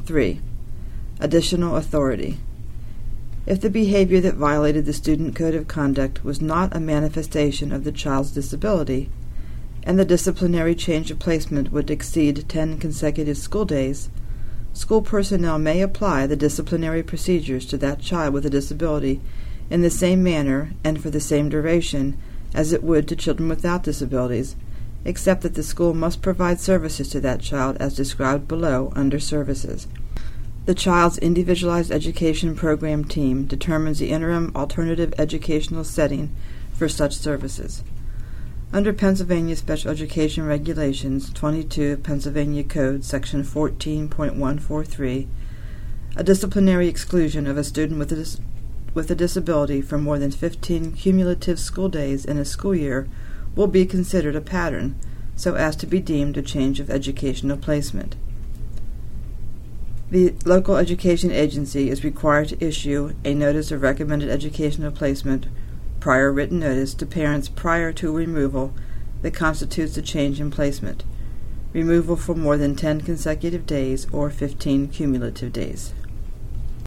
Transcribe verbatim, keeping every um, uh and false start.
Three, additional authority. If the behavior that violated the student code of conduct was not a manifestation of the child's disability, and the disciplinary change of placement would exceed ten consecutive school days, school personnel may apply the disciplinary procedures to that child with a disability in the same manner and for the same duration as it would to children without disabilities, except that the school must provide services to that child as described below under Services. The child's individualized education program team determines the interim alternative educational setting for such services. Under Pennsylvania Special Education Regulations twenty-two Pennsylvania Code Section fourteen point one four three, a disciplinary exclusion of a student with a, dis- with a disability for more than fifteen cumulative school days in a school year will be considered a pattern, so as to be deemed a change of educational placement. The local education agency is required to issue a notice of recommended educational placement, prior written notice, to parents prior to removal that constitutes a change in placement, removal for more than ten consecutive days or fifteen cumulative days.